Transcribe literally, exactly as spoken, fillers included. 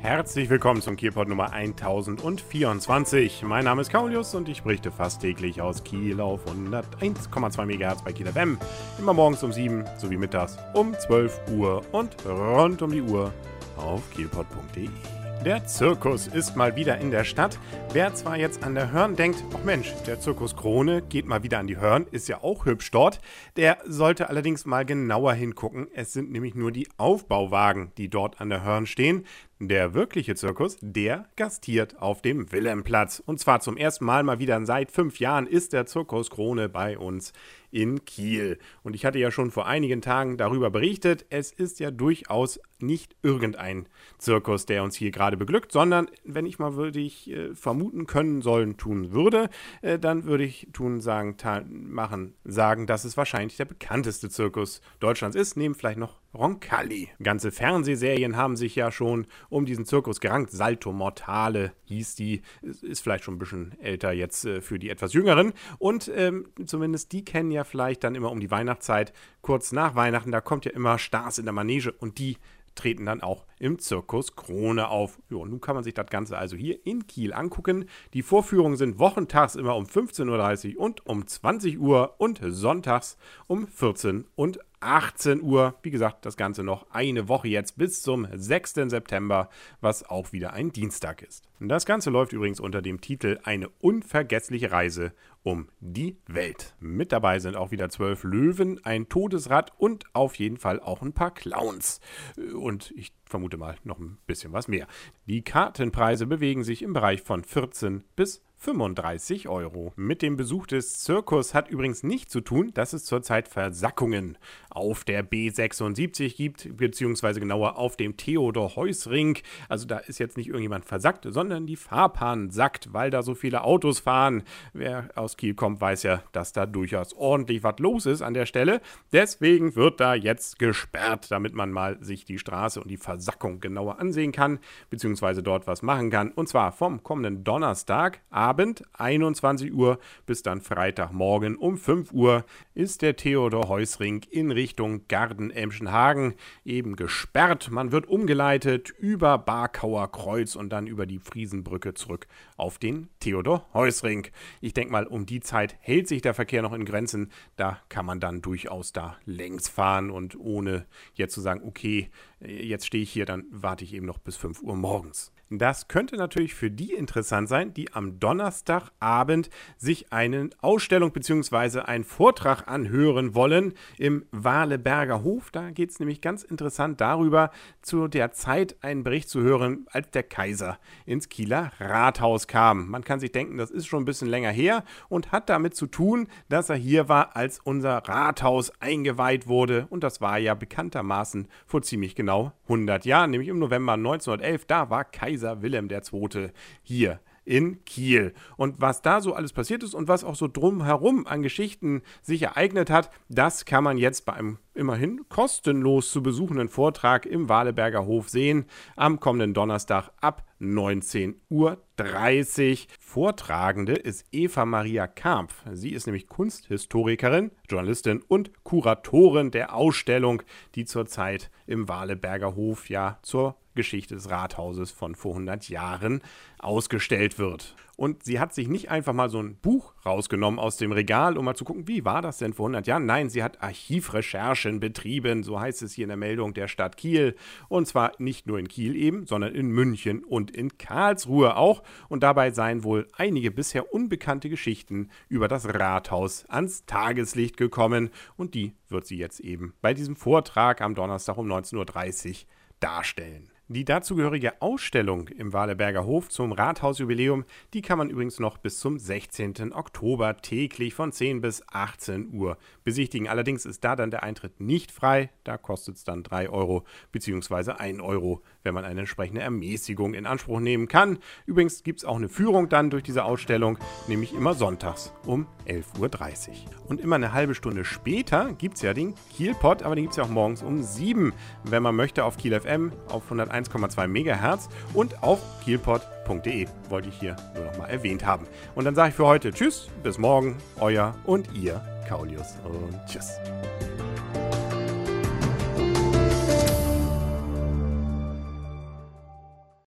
Herzlich willkommen zum Kielpot Nummer tausendvierundzwanzig. Mein Name ist Kaulius und ich berichte fast täglich aus Kiel auf hunderteins Komma zwei Megahertz bei Kiel F M. Immer morgens um sieben sowie mittags um zwölf Uhr und rund um die Uhr auf kielpot punkt de. Der Zirkus ist mal wieder in der Stadt. Wer zwar jetzt an der Hörn denkt, ach Mensch, der Zirkus Krone geht mal wieder an die Hörn, ist ja auch hübsch dort, der sollte allerdings mal genauer hingucken. Es sind nämlich nur die Aufbauwagen, die dort an der Hörn stehen. Der wirkliche Zirkus, der gastiert auf dem Wilhelmplatz. Und zwar zum ersten Mal mal wieder seit fünf Jahren ist der Zirkus Krone bei uns in Kiel. Und ich hatte ja schon vor einigen Tagen darüber berichtet, es ist ja durchaus nicht irgendein Zirkus, der uns hier gerade beglückt, sondern, wenn ich mal würde ich äh, vermuten können sollen, tun würde, äh, dann würde ich tun, sagen, ta- machen, sagen, dass es wahrscheinlich der bekannteste Zirkus Deutschlands ist, neben vielleicht noch Roncalli. Ganze Fernsehserien haben sich ja schon um diesen Zirkus gerankt. Salto Mortale hieß die, ist vielleicht schon ein bisschen älter jetzt äh, für die etwas Jüngeren. Und ähm, zumindest die kennen ja vielleicht dann immer um die Weihnachtszeit, kurz nach Weihnachten, da kommt ja immer Stars in der Manege und die treten dann auch im Zirkus Krone auf. Ja, nun kann man sich das Ganze also hier in Kiel angucken. Die Vorführungen sind wochentags immer um fünfzehn Uhr dreißig und um zwanzig Uhr und sonntags um vierzehn und achtzehn Uhr. Wie gesagt, das Ganze noch eine Woche jetzt bis zum sechsten September, was auch wieder ein Dienstag ist. Das Ganze läuft übrigens unter dem Titel Eine unvergessliche Reise um die Welt. Mit dabei sind auch wieder zwölf Löwen, ein Todesrad und auf jeden Fall auch ein paar Clowns. Und ich vermute mal noch ein bisschen was mehr. Die Kartenpreise bewegen sich im Bereich von vierzehn bis fünfunddreißig Euro. Mit dem Besuch des Zirkus hat übrigens nichts zu tun, dass es zurzeit Versackungen auf der B sechsundsiebzig gibt, beziehungsweise genauer auf dem Theodor-Heuss-Ring. Also da ist jetzt nicht irgendjemand versackt, sondern die Fahrbahn sackt, weil da so viele Autos fahren. Wer aus Kiel kommt, weiß ja, dass da durchaus ordentlich was los ist an der Stelle. Deswegen wird da jetzt gesperrt, damit man mal sich die Straße und die Versackung genauer ansehen kann, beziehungsweise dort was machen kann. Und zwar vom kommenden Donnerstag, Abend, einundzwanzig Uhr, bis dann Freitagmorgen um fünf Uhr ist der Theodor-Heuss-Ring in Richtung Garden-Emschenhagen eben gesperrt. Man wird umgeleitet über Barkauer Kreuz und dann über die Friesenbrücke zurück auf den Theodor-Heuss-Ring. Ich denke mal, um die Zeit hält sich der Verkehr noch in Grenzen. Da kann man dann durchaus da längs fahren und ohne jetzt zu sagen, okay, jetzt stehe ich hier, dann warte ich eben noch bis fünf Uhr morgens. Das könnte natürlich für die interessant sein, die am Donnerstagabend sich eine Ausstellung bzw. einen Vortrag anhören wollen im Wahleberger Hof. Da geht es nämlich ganz interessant darüber, zu der Zeit einen Bericht zu hören, als der Kaiser ins Kieler Rathaus kam. Man kann sich denken, das ist schon ein bisschen länger her und hat damit zu tun, dass er hier war, als unser Rathaus eingeweiht wurde. Und das war ja bekanntermaßen vor ziemlich genau hundert Jahren, nämlich im November neunzehnhundertelf. Da war Kaiser Wilhelm der Zweite hier in Kiel. Und was da so alles passiert ist und was auch so drumherum an Geschichten sich ereignet hat, das kann man jetzt bei einem immerhin kostenlos zu besuchenden Vortrag im Wahleberger Hof sehen, am kommenden Donnerstag ab neunzehn Uhr dreißig. Vortragende ist Eva Maria Kampf. Sie ist nämlich Kunsthistorikerin, Journalistin und Kuratorin der Ausstellung, die zurzeit im Wahleberger Hof ja zur Geschichte des Rathauses von vor hundert Jahren ausgestellt wird. Und sie hat sich nicht einfach mal so ein Buch rausgenommen aus dem Regal, um mal zu gucken, wie war das denn vor hundert Jahren? Nein, sie hat Archivrecherchen betrieben, so heißt es hier in der Meldung der Stadt Kiel. Und zwar nicht nur in Kiel eben, sondern in München und in Karlsruhe auch. Und dabei seien wohl einige bisher unbekannte Geschichten über das Rathaus ans Tageslicht gekommen. Und die wird sie jetzt eben bei diesem Vortrag am Donnerstag um neunzehn Uhr dreißig darstellen. Die dazugehörige Ausstellung im Wahleberger Hof zum Rathausjubiläum, die kann man übrigens noch bis zum sechzehnten Oktober täglich von zehn bis achtzehn Uhr besichtigen. Allerdings ist da dann der Eintritt nicht frei, da kostet es dann drei Euro bzw. ein Euro, wenn man eine entsprechende Ermäßigung in Anspruch nehmen kann. Übrigens gibt es auch eine Führung dann durch diese Ausstellung, nämlich immer sonntags um elf Uhr dreißig. Und immer eine halbe Stunde später gibt es ja den Kielpot, aber den gibt es ja auch morgens um sieben, wenn man möchte, auf Kiel F M auf hunderteins Komma zwei Megahertz und auf kielpot punkt de. Wollte ich hier nur noch mal erwähnt haben. Und dann sage ich für heute Tschüss, bis morgen, euer und ihr Kaulius und Tschüss.